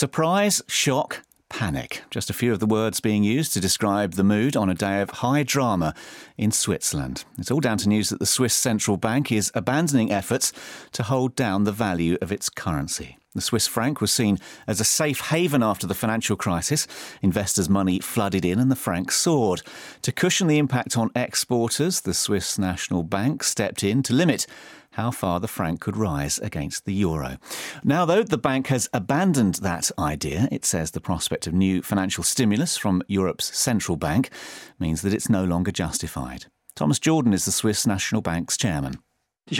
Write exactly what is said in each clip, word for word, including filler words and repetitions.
Surprise, shock, panic. Just a few of the words being used to describe the mood on a day of high drama in Switzerland. It's all down to news that the Swiss Central Bank is abandoning efforts to hold down the value of its currency. The Swiss franc was seen as a safe haven after the financial crisis. Investors' money flooded in and the franc soared. To cushion the impact on exporters, the Swiss National Bank stepped in to limit how far the franc could rise against the euro. Now, though, the bank has abandoned that idea. It says the prospect of new financial stimulus from Europe's central bank means that it's no longer justified. Thomas Jordan is the Swiss National Bank's chairman. The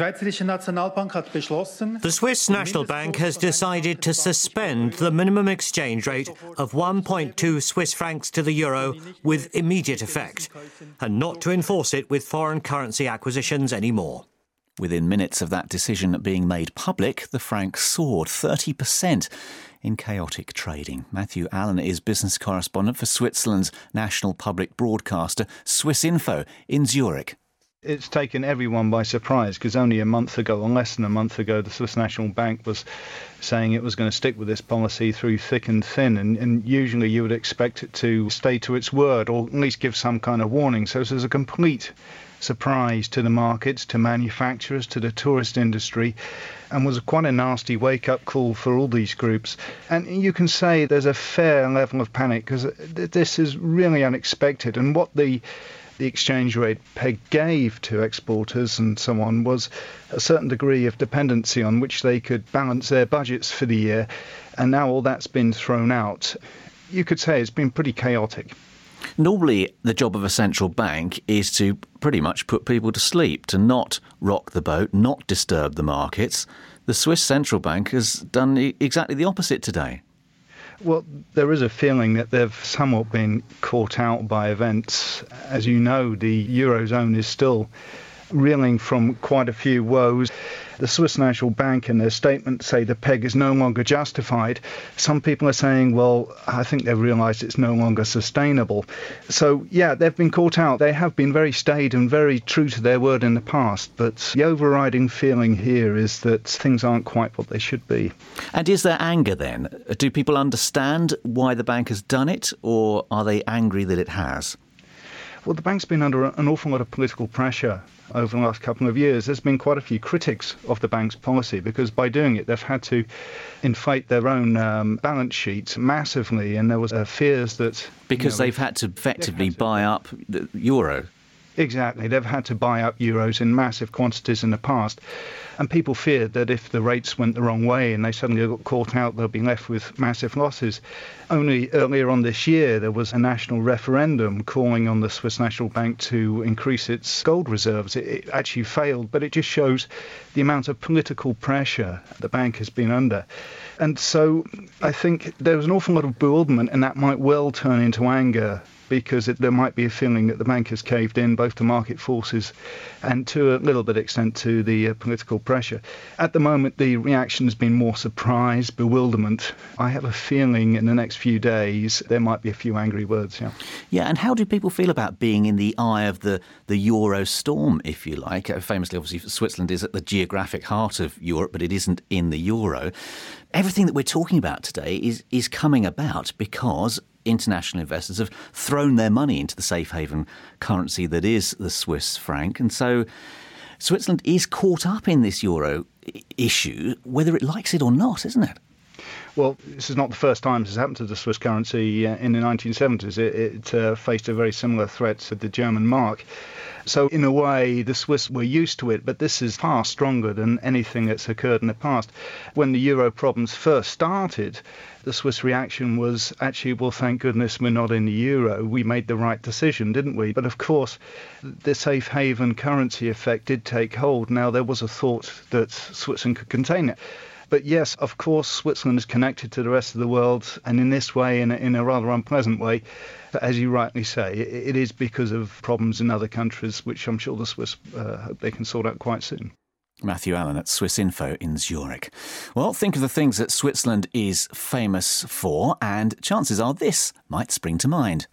Swiss National Bank has decided to suspend the minimum exchange rate of one point two Swiss francs to the euro with immediate effect, and not to enforce it with foreign currency acquisitions anymore. Within minutes of that decision being made public, the franc soared thirty percent in chaotic trading. Matthew Allen is business correspondent for Switzerland's national public broadcaster, Swissinfo, in Zurich. It's taken everyone by surprise because only a month ago, or less than a month ago, the Swiss National Bank was saying it was going to stick with this policy through thick and thin. And, and usually you would expect it to stay to its word or at least give some kind of warning. So this is a complete surprise to the markets, to manufacturers, to the tourist industry, and was quite a nasty wake-up call for all these groups. And you can say there's a fair level of panic because this is really unexpected. And what the the exchange rate peg gave to exporters and so on was a certain degree of dependency on which they could balance their budgets for the year. And now all that's been thrown out. You could say it's been pretty chaotic. Normally, the job of a central bank is to pretty much put people to sleep, to not rock the boat, not disturb the markets. The Swiss Central Bank has done exactly the opposite today. Well, there is a feeling that they've somewhat been caught out by events. As you know, the Eurozone is still reeling from quite a few woes. The Swiss National Bank in their statement say the peg is no longer justified. Some people are saying, well, I think they've realised it's no longer sustainable. So, yeah, they've been caught out. They have been very staid and very true to their word in the past. But the overriding feeling here is that things aren't quite what they should be. And is there anger then? Do people understand why the bank has done it, or are they angry that it has? Well, the bank's been under an awful lot of political pressure over the last couple of years. There's been quite a few critics of the bank's policy because by doing it, they've had to inflate their own um, balance sheets massively, and there was uh, fears that... Because you know, they've had to effectively had to, buy up the euro. Exactly. They've had to buy up euros in massive quantities in the past. And people feared that if the rates went the wrong way and they suddenly got caught out, they'll be left with massive losses. Only earlier on this year, there was a national referendum calling on the Swiss National Bank to increase its gold reserves. It, it actually failed, but it just shows the amount of political pressure the bank has been under. And so I think there was an awful lot of bewilderment, and that might well turn into anger, because it, there might be a feeling that the bank has caved in, both to market forces and to a little bit extent to the uh, political pressure. At the moment, the reaction has been more surprise, bewilderment. I have a feeling in the next few days there might be a few angry words, yeah. Yeah, and how do people feel about being in the eye of the, the Euro storm, if you like? Uh, famously, obviously, Switzerland is at the geographic heart of Europe, but it isn't in the Euro. Everything that we're talking about today is, is coming about because international investors have thrown their money into the safe haven currency that is the Swiss franc. And so Switzerland is caught up in this euro issue, whether it likes it or not, isn't it? Well, this is not the first time this has happened to the Swiss currency. Uh, in the nineteen seventies, it, it uh, faced a very similar threat to the German mark. So in a way, the Swiss were used to it, but this is far stronger than anything that's occurred in the past. When the euro problems first started, the Swiss reaction was actually, well, thank goodness we're not in the euro. We made the right decision, didn't we? But of course, the safe haven currency effect did take hold. Now, there was a thought that Switzerland could contain it. But yes, of course, Switzerland is connected to the rest of the world, and in this way, in a, in a rather unpleasant way. But as you rightly say, it, it is because of problems in other countries, which I'm sure the Swiss uh, hope they can sort out quite soon. Matthew Allen at Swissinfo in Zurich. Well, think of the things that Switzerland is famous for, and chances are this might spring to mind.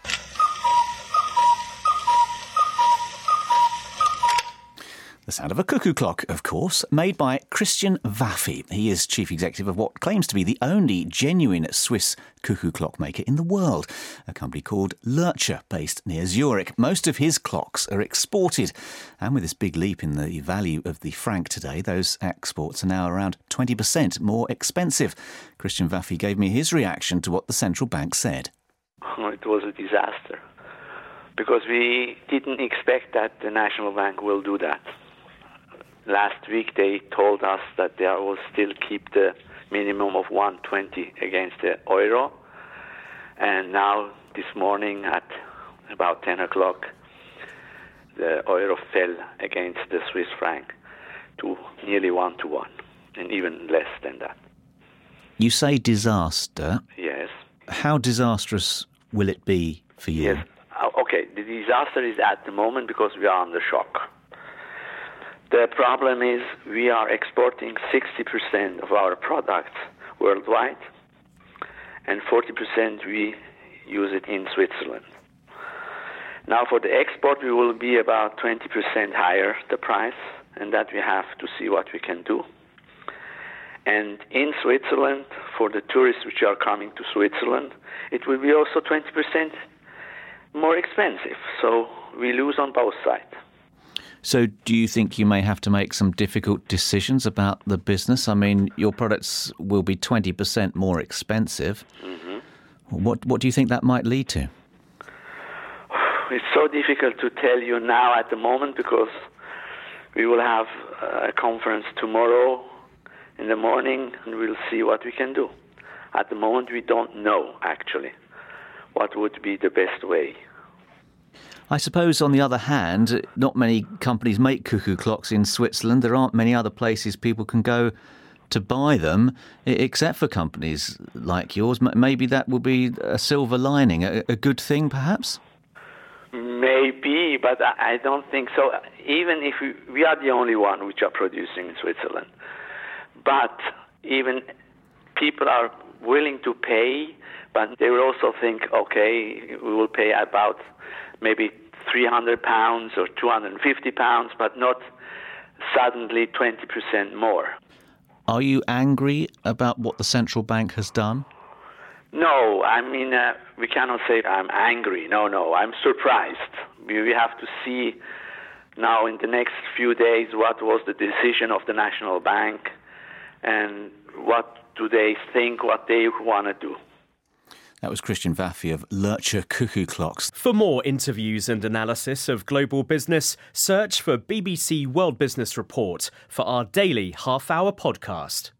The sound of a cuckoo clock, of course, made by Christian Vaffi. He is chief executive of what claims to be the only genuine Swiss cuckoo clock maker in the world, a company called Lurcher, based near Zurich. Most of his clocks are exported, and with this big leap in the value of the franc today, those exports are now around twenty percent more expensive. Christian Vaffi gave me his reaction to what the central bank said. Oh, it was a disaster, because we didn't expect that the National Bank will do that. Last week they told us that they will still keep the minimum of one twenty against the euro, and now this morning at about ten o'clock the euro fell against the Swiss franc to nearly one to one, and even less than that. You say disaster. Yes. How disastrous will it be for you? Yes. Okay, the disaster is at the moment because we are under shock. The problem is we are exporting sixty percent of our products worldwide, and forty percent we use it in Switzerland. Now for the export we will be about twenty percent higher the price, and that we have to see what we can do. And in Switzerland, for the tourists which are coming to Switzerland, it will be also twenty percent more expensive. So we lose on both sides. So do you think you may have to make some difficult decisions about the business? I mean, your products will be twenty percent more expensive. Mm-hmm. What, what do you think that might lead to? It's so difficult to tell you now at the moment, because we will have a conference tomorrow in the morning and we'll see what we can do. At the moment we don't know actually what would be the best way. I suppose, on the other hand, not many companies make cuckoo clocks in Switzerland. There aren't many other places people can go to buy them, except for companies like yours. Maybe that will be a silver lining, a, a good thing, perhaps? Maybe, but I don't think so. Even if we, we are the only one which are producing in Switzerland. But even people are willing to pay, but they will also think, okay, we will pay about maybe three hundred pounds or two hundred fifty pounds, but not suddenly twenty percent more. Are you angry about what the central bank has done? No, I mean, uh, we cannot say I'm angry. No, no, I'm surprised. We, we have to see now in the next few days what was the decision of the National Bank and what do they think, what they want to do. That was Christian Vaffi of Lurcher Cuckoo Clocks. For more interviews and analysis of global business, search for B B C World Business Report for our daily half-hour podcast.